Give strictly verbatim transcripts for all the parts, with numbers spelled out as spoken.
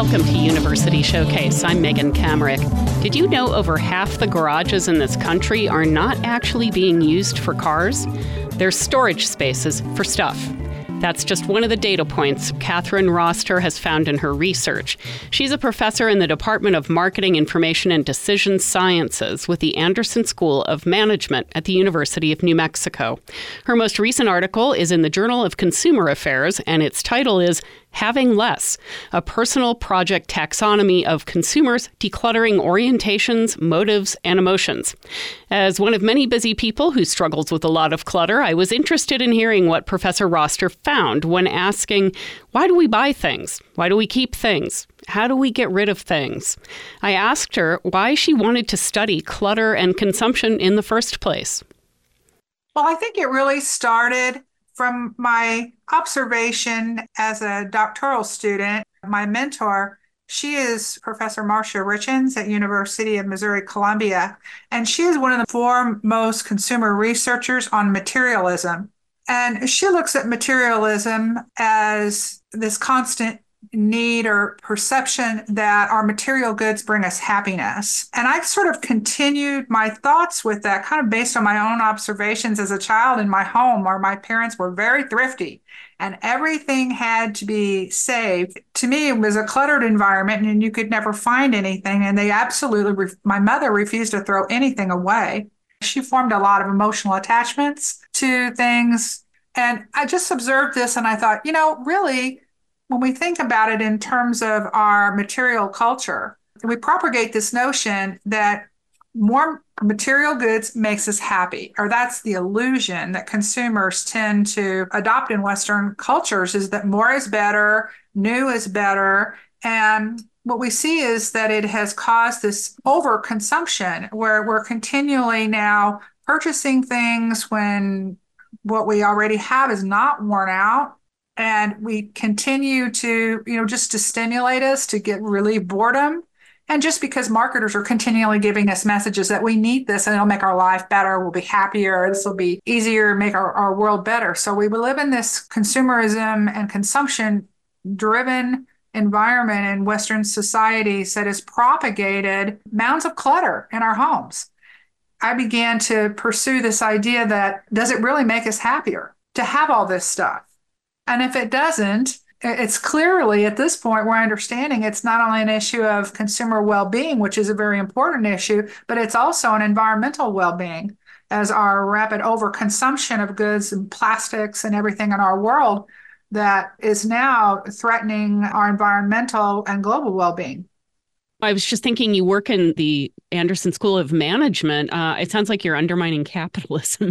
Welcome to University Showcase. I'm Megan Kamerick. Did you know over half the garages in this country are not actually being used for cars? They're storage spaces for stuff. That's just one of the data points Catherine Roster has found in her research. She's a professor in the Department of Marketing, Information, and Decision Sciences with the Anderson School of Management at the University of New Mexico. Her most recent article is in the Journal of Consumer Affairs, and its title is Having Less, a personal project taxonomy of consumers decluttering orientations, motives, and emotions. As one of many busy people who struggles with a lot of clutter, I was interested in hearing what Professor Roster found when asking, why do we buy things? Why do we keep things? How do we get rid of things? I asked her why she wanted to study clutter and consumption in the first place. Well, I think it really started from my observation as a doctoral student. My mentor, she is Professor Marcia Richens at University of Missouri-Columbia, and she is one of the foremost consumer researchers on materialism. And she looks at materialism as this constant need or perception that our material goods bring us happiness. And I sort of continued my thoughts with that, kind of based on my own observations as a child in my home, where my parents were very thrifty and everything had to be saved. To me, it was a cluttered environment and you could never find anything. And they absolutely, ref- my mother refused to throw anything away. She formed a lot of emotional attachments to things. And I just observed this and I thought, you know, really, when we think about it in terms of our material culture, we propagate this notion that more material goods makes us happy, or that's the illusion that consumers tend to adopt in Western cultures, is that more is better, new is better. And what we see is that it has caused this overconsumption where we're continually now purchasing things when what we already have is not worn out. And we continue to, you know, just to stimulate us to get relieve boredom. And just because marketers are continually giving us messages that we need this and it'll make our life better, we'll be happier, this will be easier, make our, our world better. So we live in this consumerism and consumption driven environment in Western societies that has propagated mounds of clutter in our homes. I began to pursue this idea that, does it really make us happier to have all this stuff? And if it doesn't, it's clearly at this point we're understanding it's not only an issue of consumer well-being, which is a very important issue, but it's also an environmental well-being, as our rapid overconsumption of goods and plastics and everything in our world that is now threatening our environmental and global well-being. I was just thinking, you work in the Anderson School of Management. Uh, it sounds like you're undermining capitalism.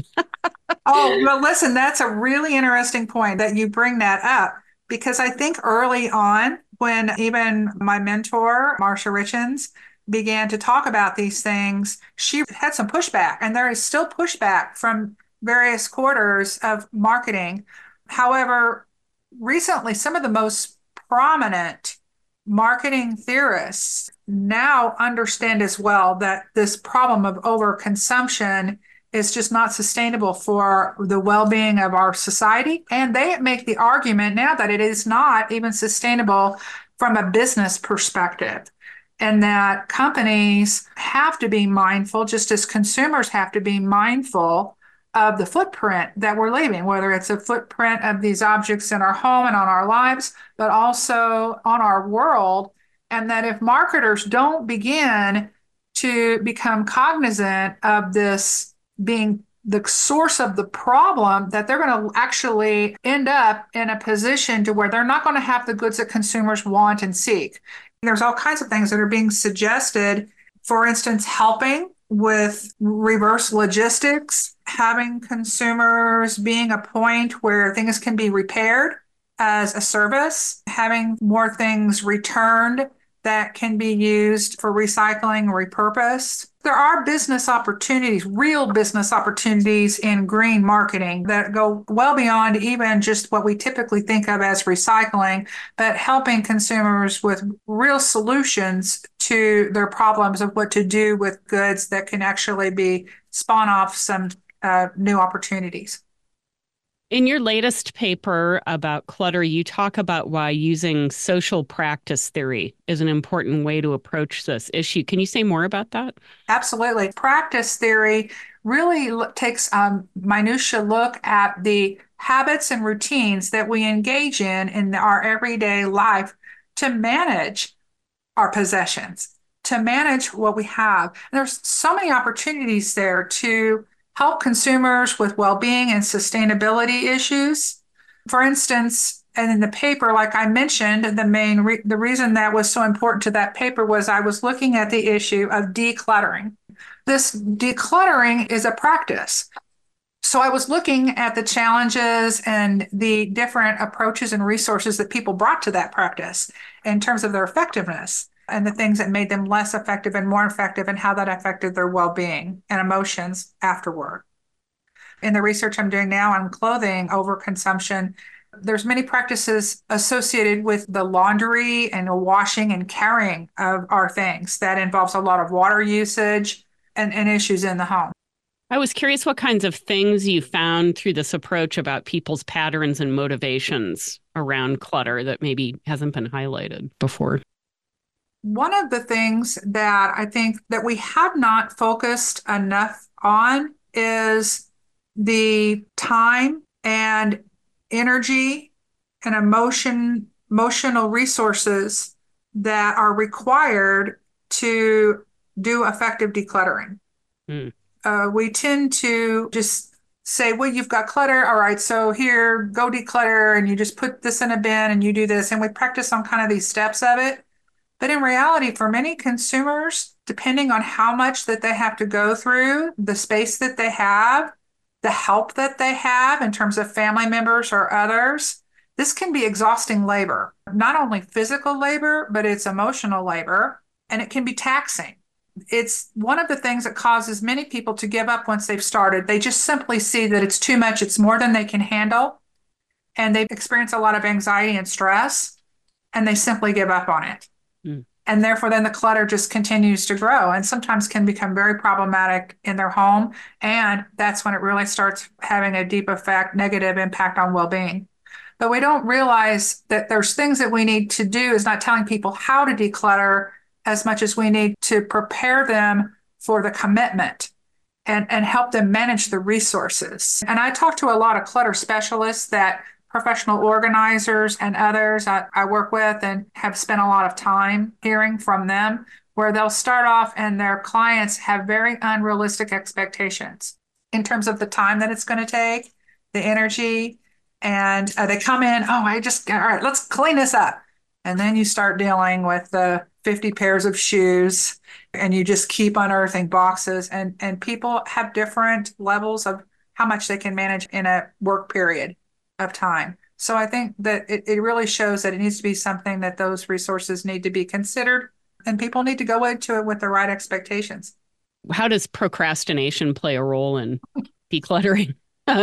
Oh, well, listen, that's a really interesting point that you bring that up, because I think early on, when even my mentor, Marcia Richens, began to talk about these things, she had some pushback, and there is still pushback from various quarters of marketing. However, recently, some of the most prominent marketing theorists now understand as well that this problem of overconsumption is just not sustainable for the well-being of our society. And they make the argument now that it is not even sustainable from a business perspective, and that companies have to be mindful, just as consumers have to be mindful of the footprint that we're leaving, whether it's a footprint of these objects in our home and on our lives, but also on our world. And that if marketers don't begin to become cognizant of this being the source of the problem, that they're going to actually end up in a position to where they're not going to have the goods that consumers want and seek. There's all kinds of things that are being suggested. For instance, helping with reverse logistics, having consumers being a point where things can be repaired as a service, having more things returned that can be used for recycling or repurposed. There are business opportunities, real business opportunities in green marketing that go well beyond even just what we typically think of as recycling, but helping consumers with real solutions to their problems of what to do with goods that can actually be spawn off some uh, new opportunities. In your latest paper about clutter, you talk about why using social practice theory is an important way to approach this issue. Can you say more about that? Absolutely. Practice theory really lo- takes a minutia look at the habits and routines that we engage in in our everyday life to manage our possessions, to manage what we have. And there's so many opportunities there to help consumers with well-being and sustainability issues. For instance, and in the paper, like I mentioned, the main re- the reason that was so important to that paper was I was looking at the issue of decluttering. This decluttering is a practice. So I was looking at the challenges and the different approaches and resources that people brought to that practice in terms of their effectiveness and the things that made them less effective and more effective and how that affected their well-being and emotions afterward. In the research I'm doing now on clothing overconsumption, there's many practices associated with the laundry and the washing and carrying of our things that involves a lot of water usage and, and issues in the home. I was curious what kinds of things you found through this approach about people's patterns and motivations around clutter that maybe hasn't been highlighted before. One of the things that I think that we have not focused enough on is the time and energy and emotion, emotional resources that are required to do effective decluttering. Mm. Uh, we tend to just say, well, you've got clutter. All right, so here, go declutter, and you just put this in a bin and you do this. And we practice on kind of these steps of it. But in reality, for many consumers, depending on how much that they have to go through, the space that they have, the help that they have in terms of family members or others, this can be exhausting labor, not only physical labor, but it's emotional labor, and it can be taxing. It's one of the things that causes many people to give up once they've started. They just simply see that it's too much, it's more than they can handle, and they experience a lot of anxiety and stress, and they simply give up on it. Mm. And therefore, then the clutter just continues to grow and sometimes can become very problematic in their home. And that's when it really starts having a deep effect, negative impact on well-being. But we don't realize that there's things that we need to do is not telling people how to declutter as much as we need to prepare them for the commitment and, and help them manage the resources. And I talk to a lot of clutter specialists, that professional organizers and others I, I work with and have spent a lot of time hearing from them, where they'll start off and their clients have very unrealistic expectations in terms of the time that it's going to take, the energy, and uh, they come in, oh, I just, all right, let's clean this up. And then you start dealing with the fifty pairs of shoes and you just keep unearthing boxes, and, and people have different levels of how much they can manage in a work period of time. So I think that it, it really shows that it needs to be something that those resources need to be considered, and people need to go into it with the right expectations. How does procrastination play a role in decluttering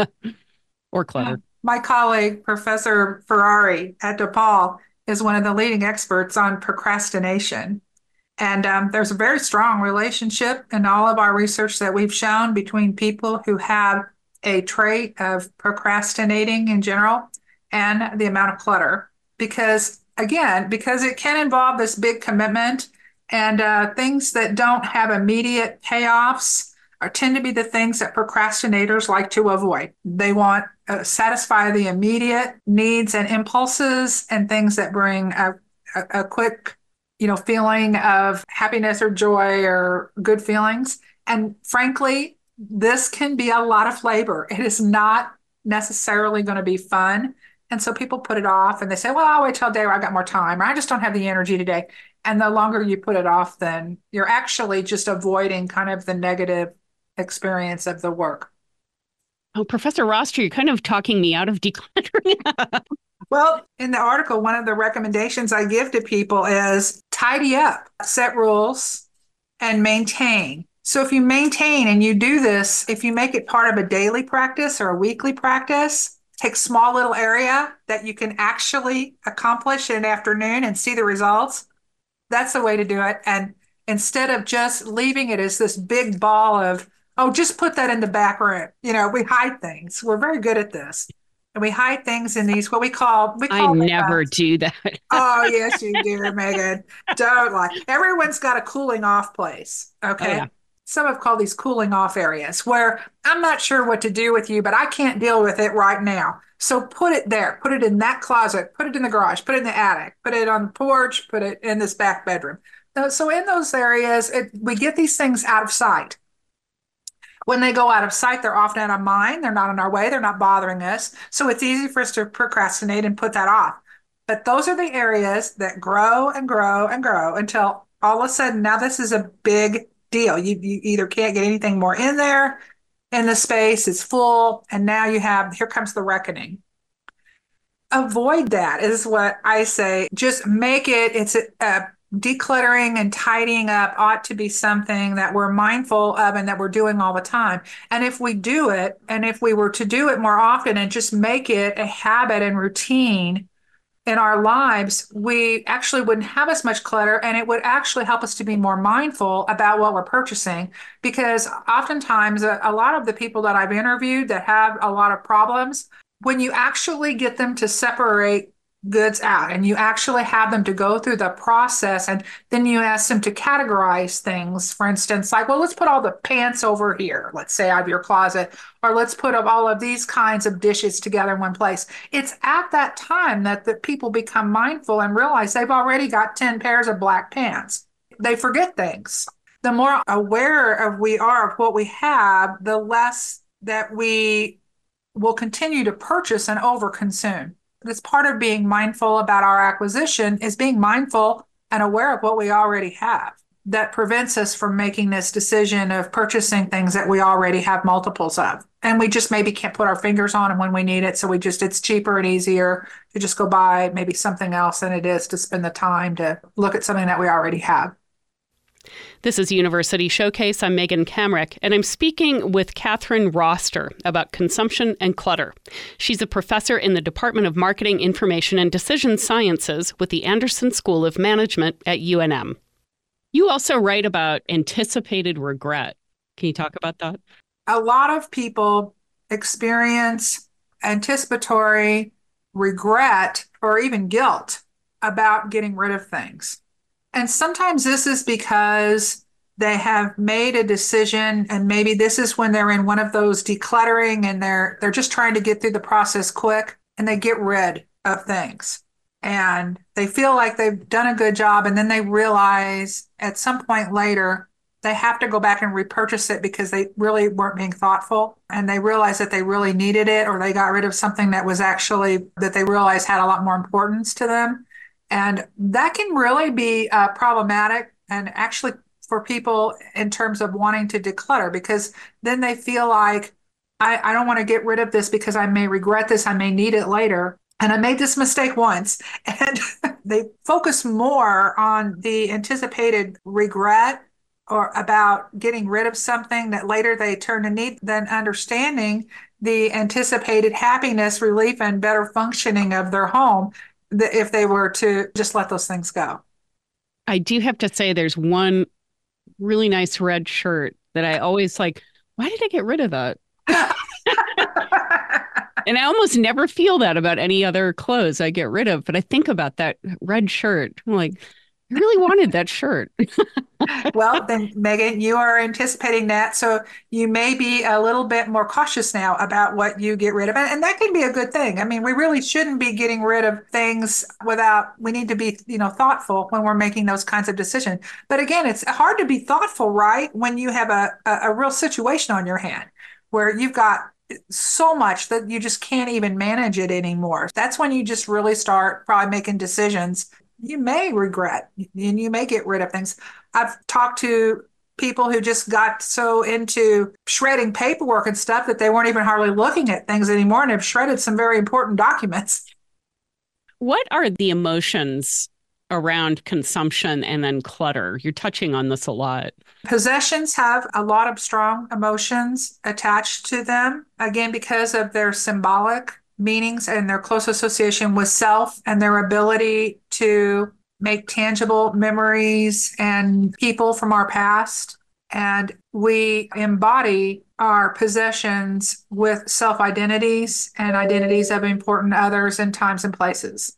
or clutter? My colleague, Professor Ferrari at DePaul, is one of the leading experts on procrastination. And um, there's a very strong relationship in all of our research that we've shown between people who have a trait of procrastinating in general and the amount of clutter. Because again, because it can involve this big commitment, and uh, things that don't have immediate payoffs are tend to be the things that procrastinators like to avoid. They want uh, satisfy the immediate needs and impulses and things that bring a, a, a quick, you know, feeling of happiness or joy or good feelings. And frankly, this can be a lot of labor. It is not necessarily going to be fun. And so people put it off and they say, well, I'll wait till a day where I got more time, or I just don't have the energy today. And the longer you put it off, then you're actually just avoiding kind of the negative experience of the work. Oh, Professor Roster, you're kind of talking me out of decluttering. Well, in the article, one of the recommendations I give to people is tidy up, set rules, and maintain. So if you maintain and you do this, if you make it part of a daily practice or a weekly practice, take small little area that you can actually accomplish in an afternoon and see the results, that's the way to do it. And instead of just leaving it as this big ball of, oh, just put that in the back room. You know, we hide things. We're very good at this. And we hide things in these, what we call, we I call them, uh, never do that. oh, yes, you do, Megan. Don't lie. Everyone's got a cooling off place. Oh, Okay. yeah. Some have called these cooling off areas where I'm not sure what to do with you, but I can't deal with it right now. So put it there, put it in that closet, put it in the garage, put it in the attic, put it on the porch, put it in this back bedroom. So in those areas, it, we get these things out of sight. When they go out of sight, they're often out of mind. They're not in our way. They're not bothering us. So it's easy for us to procrastinate and put that off. But those are the areas that grow and grow and grow until all of a sudden, now this is a big deal. You, you either can't get anything more in there in the space, it's full. And now you have, here comes the reckoning. Avoid that is what I say. Just make it, it's a, a decluttering and tidying up ought to be something that we're mindful of and that we're doing all the time. And if we do it, and if we were to do it more often and just make it a habit and routine in our lives, we actually wouldn't have as much clutter and it would actually help us to be more mindful about what we're purchasing. Because oftentimes, a, a lot of the people that I've interviewed that have a lot of problems, when you actually get them to separate goods out and you actually have them to go through the process and then you ask them to categorize things, for instance, like, well, let's put all the pants over here, let's say out of your closet, or let's put up all of these kinds of dishes together in one place. It's at that time that the people become mindful and realize they've already got ten pairs of black pants. They forget things. The more aware of we are of what we have, the less that we will continue to purchase and overconsume. That's part of being mindful about our acquisition is being mindful and aware of what we already have. That prevents us from making this decision of purchasing things that we already have multiples of. And we just maybe can't put our fingers on them when we need it. So we just, it's cheaper and easier to just go buy maybe something else than it is to spend the time to look at something that we already have. This is University Showcase. I'm Megan Kamerick, and I'm speaking with Catherine Roster about consumption and clutter. She's a professor in the Department of Marketing, Information, and Decision Sciences with the Anderson School of Management at U N M. You also write about anticipated regret. Can you talk about that? A lot of people experience anticipatory regret or even guilt about getting rid of things. And sometimes this is because they have made a decision and maybe this is when they're in one of those decluttering and they're they're just trying to get through the process quick and they get rid of things. And they feel like they've done a good job and then they realize at some point later they have to go back and repurchase it because they really weren't being thoughtful and they realize that they really needed it or they got rid of something that was actually that they realized had a lot more importance to them. And that can really be uh, problematic and actually for people in terms of wanting to declutter because then they feel like, I, I don't want to get rid of this because I may regret this. I may need it later. And I made this mistake once. And they focus more on the anticipated regret or about getting rid of something that later they turn to need than understanding the anticipated happiness, relief, and better functioning of their home if they were to just let those things go. I do have to say there's one really nice red shirt that I always like, why did I get rid of that? And I almost never feel that about any other clothes I get rid of. But I think about that red shirt. I'm like, I really wanted that shirt. Well, then, Megan, you are anticipating that. So you may be a little bit more cautious now about what you get rid of. And that can be a good thing. I mean, we really shouldn't be getting rid of things without, we need to be, you know, thoughtful when we're making those kinds of decisions. But again, it's hard to be thoughtful, right? When you have a, a, a real situation on your hand where you've got so much that you just can't even manage it anymore. That's when you just really start probably making decisions you may regret and you may get rid of things. I've talked to people who just got so into shredding paperwork and stuff that they weren't even hardly looking at things anymore and have shredded some very important documents. What are the emotions around consumption and then clutter? You're touching on this a lot. Possessions have a lot of strong emotions attached to them, again, because of their symbolic meanings and their close association with self and their ability to make tangible memories and people from our past. And we embody our possessions with self identities and identities of important others in times and places.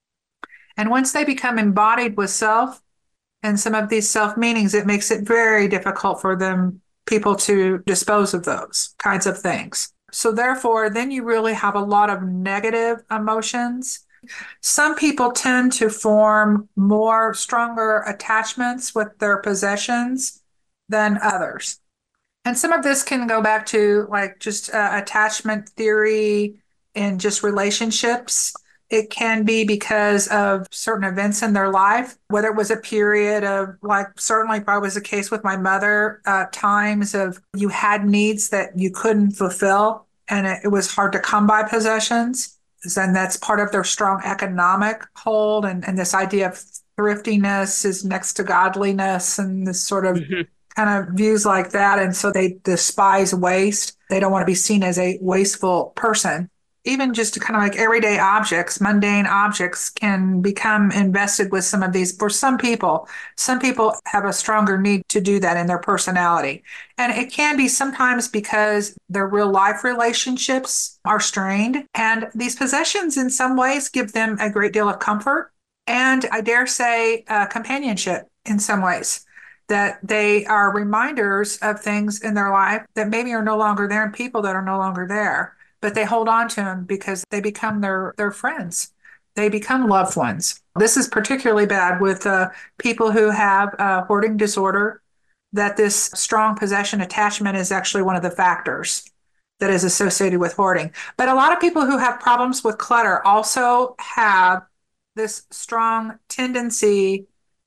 And once they become embodied with self and some of these self meanings, it makes it very difficult for them, people to dispose of those kinds of things. So, therefore, then you really have a lot of negative emotions. Some people tend to form more stronger attachments with their possessions than others. And some of this can go back to like just uh, attachment theory in just relationships. It can be because of certain events in their life, whether it was a period of like, certainly probably was the case with my mother, uh, times of you had needs that you couldn't fulfill and it, it was hard to come by possessions. And that's part of their strong economic hold. And, and this idea of thriftiness is next to godliness and this sort of Mm-hmm. kind of views like that. And so they despise waste. They don't want to be seen as a wasteful person. Even just kind of like everyday objects, mundane objects can become invested with some of these. For some people, some people have a stronger need to do that in their personality. And it can be sometimes because their real life relationships are strained. And these possessions, in some ways, give them a great deal of comfort. And I dare say, uh, companionship in some ways, that they are reminders of things in their life that maybe are no longer there and people that are no longer there, but they hold on to them because they become their, their friends. They become loved ones. This is particularly bad with uh, people who have a hoarding disorder, that this strong possession attachment is actually one of the factors that is associated with hoarding. But a lot of people who have problems with clutter also have this strong tendency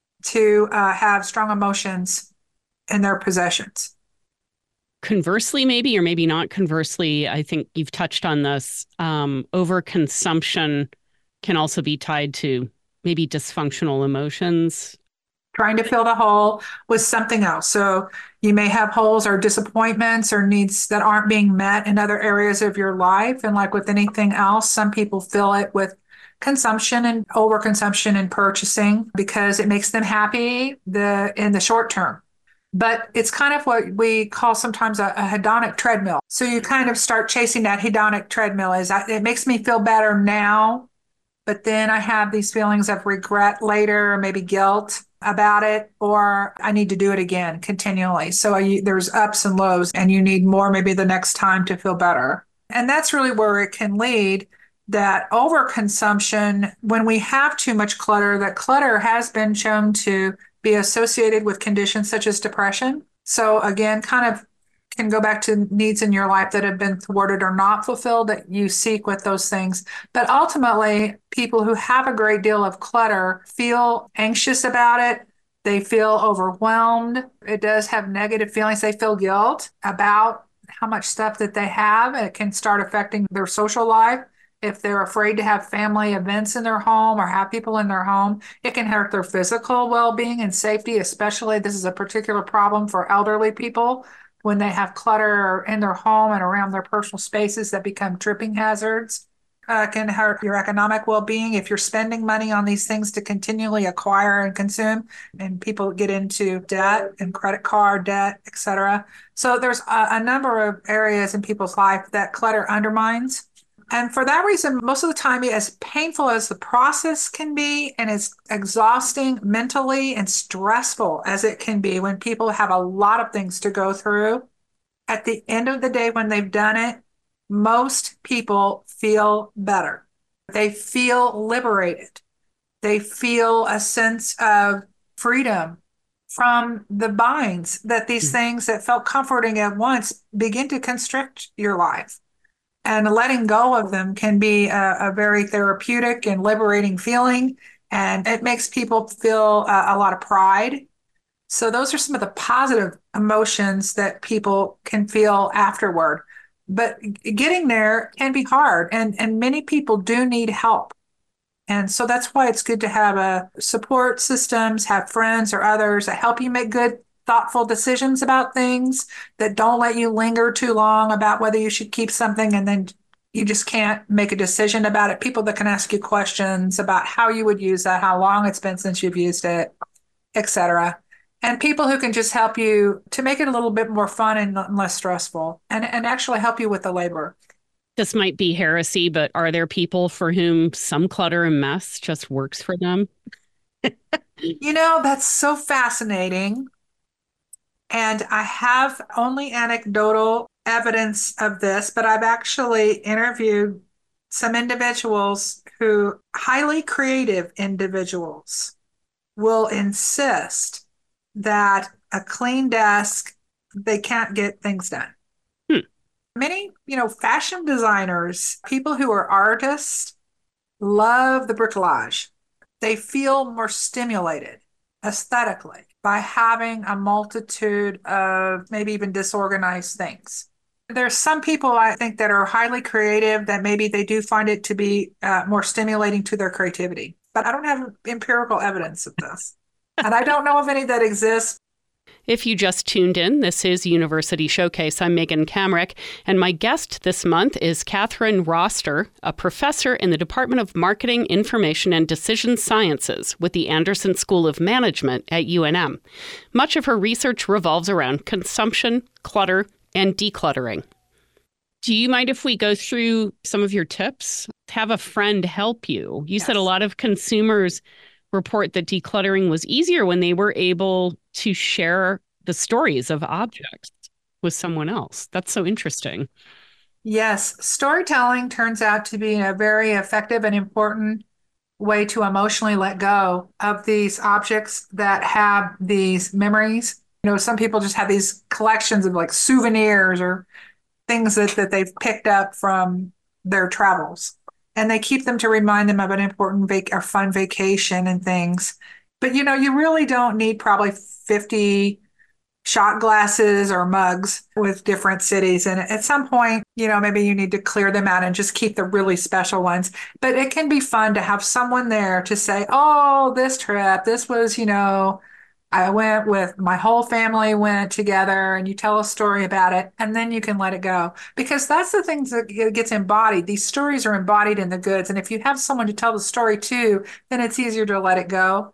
to uh, have strong emotions in their possessions. Conversely, maybe, or maybe not conversely, I think you've touched on this. Um, overconsumption can also be tied to maybe dysfunctional emotions. Trying to fill the hole with something else. So you may have holes or disappointments or needs that aren't being met in other areas of your life. And like with anything else, some people fill it with consumption and overconsumption and purchasing because it makes them happy the in the short term. But it's kind of what we call sometimes a, a hedonic treadmill. So you kind of start chasing that hedonic treadmill. Is it makes me feel better now, but then I have these feelings of regret later, maybe guilt about it, or I need to do it again continually. So I, there's ups and lows, and you need more maybe the next time to feel better. And that's really where it can lead, that overconsumption, when we have too much clutter, that clutter has been shown to be associated with conditions such as depression. So again, kind of can go back to needs in your life that have been thwarted or not fulfilled that you seek with those things. But ultimately, people who have a great deal of clutter feel anxious about it. They feel overwhelmed. It does have negative feelings. They feel guilt about how much stuff that they have. It can start affecting their social life. If they're afraid to have family events in their home or have people in their home, it can hurt their physical well-being and safety, especially this is a particular problem for elderly people when they have clutter in their home and around their personal spaces that become tripping hazards. Uh, can hurt your economic well-being if you're spending money on these things to continually acquire and consume, and people get into debt and credit card debt, et cetera. So there's a, a number of areas in people's life that clutter undermines. And for that reason, most of the time, as painful as the process can be and as exhausting mentally and stressful as it can be when people have a lot of things to go through, at the end of the day, when they've done it, most people feel better. They feel liberated. They feel a sense of freedom from the binds that these things that felt comforting at once begin to constrict your life. And letting go of them can be a, a very therapeutic and liberating feeling. And it makes people feel a, a lot of pride. So those are some of the positive emotions that people can feel afterward. But getting there can be hard. And, and many people do need help. And so that's why it's good to have a support systems, have friends or others that help you make good thoughtful decisions about things, that don't let you linger too long about whether you should keep something and then you just can't make a decision about it. People that can ask you questions about how you would use that, how long it's been since you've used it, et cetera. and people who can just help you to make it a little bit more fun and less stressful and, and actually help you with the labor. This might be heresy, but are there people for whom some clutter and mess just works for them? You know, that's so fascinating. And I have only anecdotal evidence of this, but I've actually interviewed some individuals who, highly creative individuals, will insist that a clean desk, they can't get things done. Hmm. Many, you know, fashion designers, people who are artists, love the bricolage. They feel more stimulated aesthetically by having a multitude of maybe even disorganized things. There's some people I think that are highly creative that maybe they do find it to be uh, more stimulating to their creativity. But I don't have empirical evidence of this. And I don't know of any that exist. If you just tuned in, this is University Showcase. I'm Megan Kamerick, and my guest this month is Catherine Roster, a professor in the Department of Marketing, Information, and Decision Sciences with the Anderson School of Management at U N M. Much of her research revolves around consumption, clutter, and decluttering. Do you mind if we go through some of your tips? Have a friend help you. You Yes. said a lot of consumers report that decluttering was easier when they were able to share the stories of objects with someone else. That's so interesting. Yes, storytelling turns out to be a very effective and important way to emotionally let go of these objects that have these memories. You know, some people just have these collections of like souvenirs or things that, that they've picked up from their travels. And they keep them to remind them of an important vac- or fun vacation and things. But you know, you really don't need probably fifty shot glasses or mugs with different cities. And at some point, you know, maybe you need to clear them out and just keep the really special ones. But it can be fun to have someone there to say, oh, this trip, this was, you know, I went with my whole family went together, and you tell a story about it, and then you can let it go. Because that's the things that gets embodied. These stories are embodied in the goods. And if you have someone to tell the story to, then it's easier to let it go.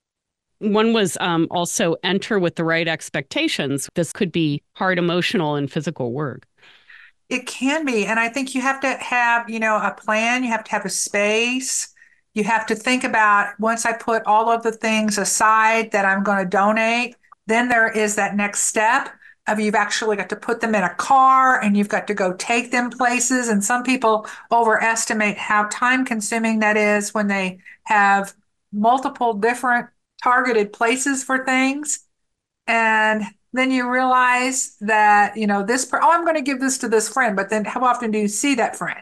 One was um, also enter with the right expectations. This could be hard emotional and physical work. It can be. And I think you have to have, you know, a plan. You have to have a space. You have to think about once I put all of the things aside that I'm going to donate, then there is that next step of you've actually got to put them in a car and you've got to go take them places. And some people overestimate how time consuming that is when they have multiple different targeted places for things. And then you realize that, you know, this, per- oh, I'm going to give this to this friend, but then how often do you see that friend?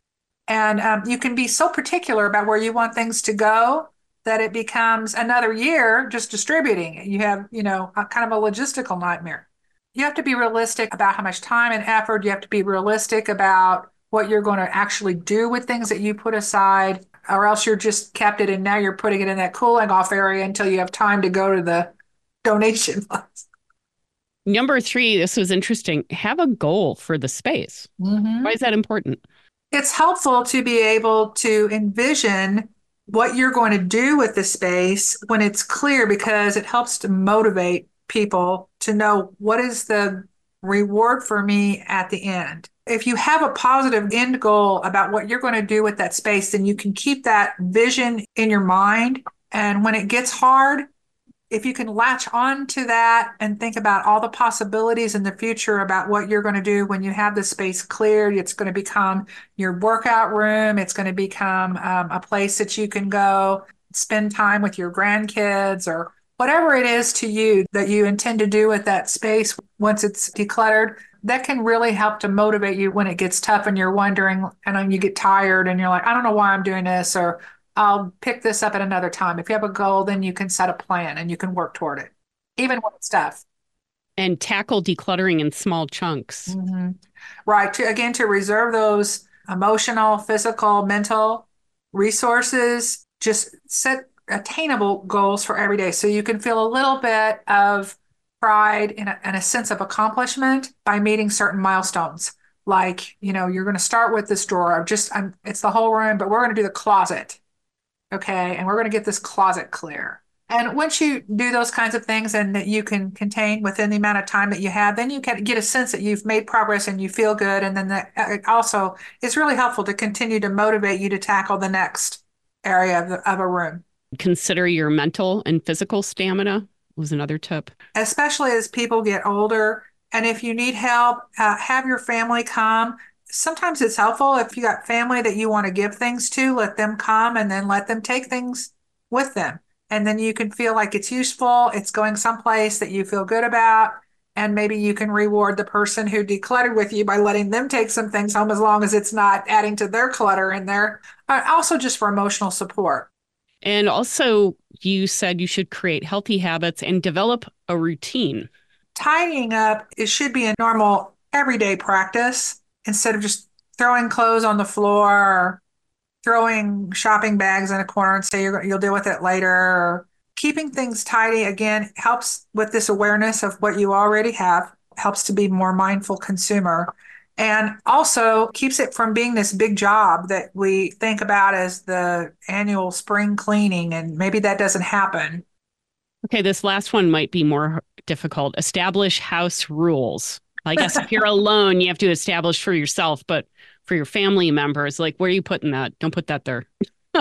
And um, you can be so particular about where you want things to go that it becomes another year just distributing it. You have, you know, a kind of a logistical nightmare. You have to be realistic about how much time and effort. You have to be realistic about what you're going to actually do with things that you put aside, or else you're just kept it and now you're putting it in that cooling off area until you have time to go to the donation box. Number three, this was interesting. Have a goal for the space. Mm-hmm. Why is that important? It's helpful to be able to envision what you're going to do with the space when it's clear, because it helps to motivate people to know what is the reward for me at the end. If you have a positive end goal about what you're going to do with that space, then you can keep that vision in your mind. And when it gets hard, if you can latch on to that and think about all the possibilities in the future about what you're going to do when you have the space cleared, it's going to become your workout room. It's going to become um, a place that you can go spend time with your grandkids or whatever it is to you that you intend to do with that space once it's decluttered. That can really help to motivate you when it gets tough and you're wondering and then you get tired and you're like, I don't know why I'm doing this, or I'll pick this up at another time. If you have a goal, then you can set a plan and you can work toward it, even when it's tough. And tackle decluttering in small chunks. Mm-hmm. Right. To, again, to reserve those emotional, physical, mental resources, just set attainable goals for every day. So you can feel a little bit of pride and a, and a sense of accomplishment by meeting certain milestones. Like, you know, you're going to start with this drawer. Just, I'm, it's the whole room, but we're going to do the closet. Okay. And we're going to get this closet clear. And once you do those kinds of things and that you can contain within the amount of time that you have, then you can get a sense that you've made progress and you feel good. And then that it also is really helpful to continue to motivate you to tackle the next area of, the, of a room. Consider your mental and physical stamina was another tip. Especially as people get older. And if you need help, uh, have your family come. Sometimes it's helpful if you got family that you want to give things to, let them come and then let them take things with them. And then you can feel like it's useful, it's going someplace that you feel good about, and maybe you can reward the person who decluttered with you by letting them take some things home as long as it's not adding to their clutter in there. Uh, also just for emotional support. And also, you said you should create healthy habits and develop a routine. Tidying up, it should be a normal everyday practice instead of just throwing clothes on the floor or throwing shopping bags in a corner and say you're, you'll deal with it later. Or keeping things tidy, again, helps with this awareness of what you already have, helps to be more mindful consumer, and also keeps it from being this big job that we think about as the annual spring cleaning, and maybe that doesn't happen. Okay, this last one might be more difficult. Establish house rules. I guess if you're alone, you have to establish for yourself, but for your family members, like, where are you putting that? Don't put that there.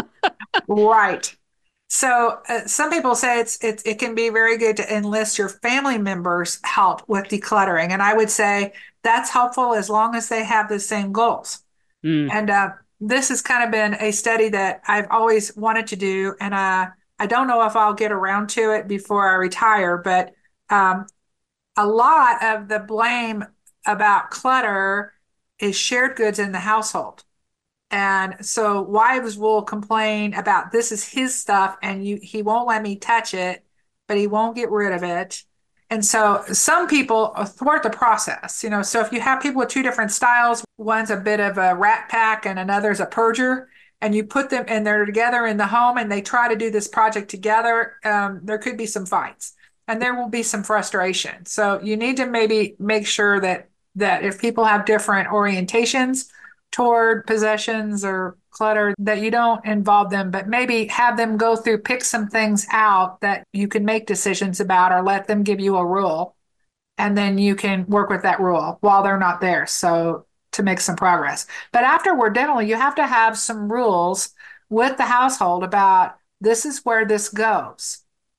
Right. So uh, some people say it's, it's it can be very good to enlist your family members' help with decluttering. And I would say that's helpful as long as they have the same goals. Mm. And uh, this has kind of been a study that I've always wanted to do. And uh, I don't know if I'll get around to it before I retire, but um, a lot of the blame about clutter is shared goods in the household. And so wives will complain about this is his stuff and you, he won't let me touch it, but he won't get rid of it. And so some people thwart the process, you know, so if you have people with two different styles, one's a bit of a rat pack and another's a purger, and you put them and they're together in the home and they try to do this project together, um, there could be some fights and there will be some frustration. So you need to maybe make sure that that if people have different orientations toward possessions or clutter, that you don't involve them, but maybe have them go through, pick some things out that you can make decisions about, or let them give you a rule. And then you can work with that rule while they're not there. So to make some progress. But after we're done, you have to have some rules with the household about this is where this goes.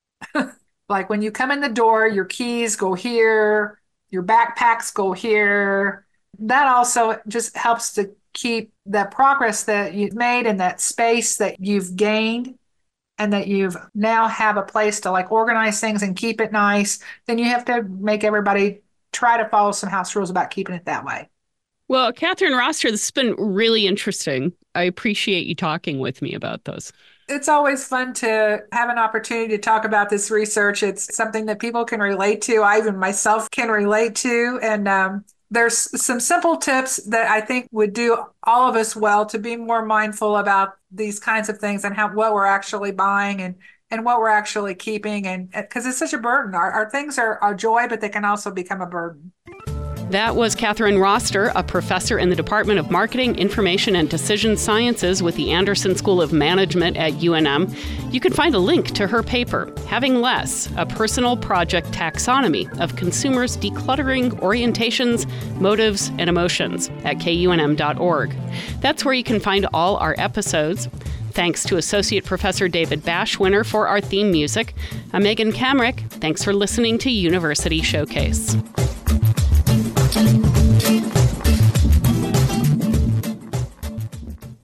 Like when you come in the door, your keys go here, your backpacks go here. That also just helps to keep the progress that you've made and that space that you've gained and that you've now have a place to like organize things and keep it nice. Then you have to make everybody try to follow some house rules about keeping it that way. Well, Catherine Roster, this has been really interesting. I appreciate you talking with me about those. It's always fun to have an opportunity to talk about this research. It's something that people can relate to. I even myself can relate to. And um, there's some simple tips that I think would do all of us well to be more mindful about these kinds of things and how what we're actually buying and, and what we're actually keeping. And because it's such a burden. Our, our things are a joy, but they can also become a burden. That was Catherine Roster, a professor in the Department of Marketing, Information, and Decision Sciences with the Anderson School of Management at U N M. You can find a link to her paper, Having Less, a Personal Project Taxonomy of Consumers' Decluttering Orientations, Motives, and Emotions at K U N M dot org. That's where you can find all our episodes. Thanks to Associate Professor David Bashwinner for our theme music. I'm Megan Kamerick. Thanks for listening to University Showcase.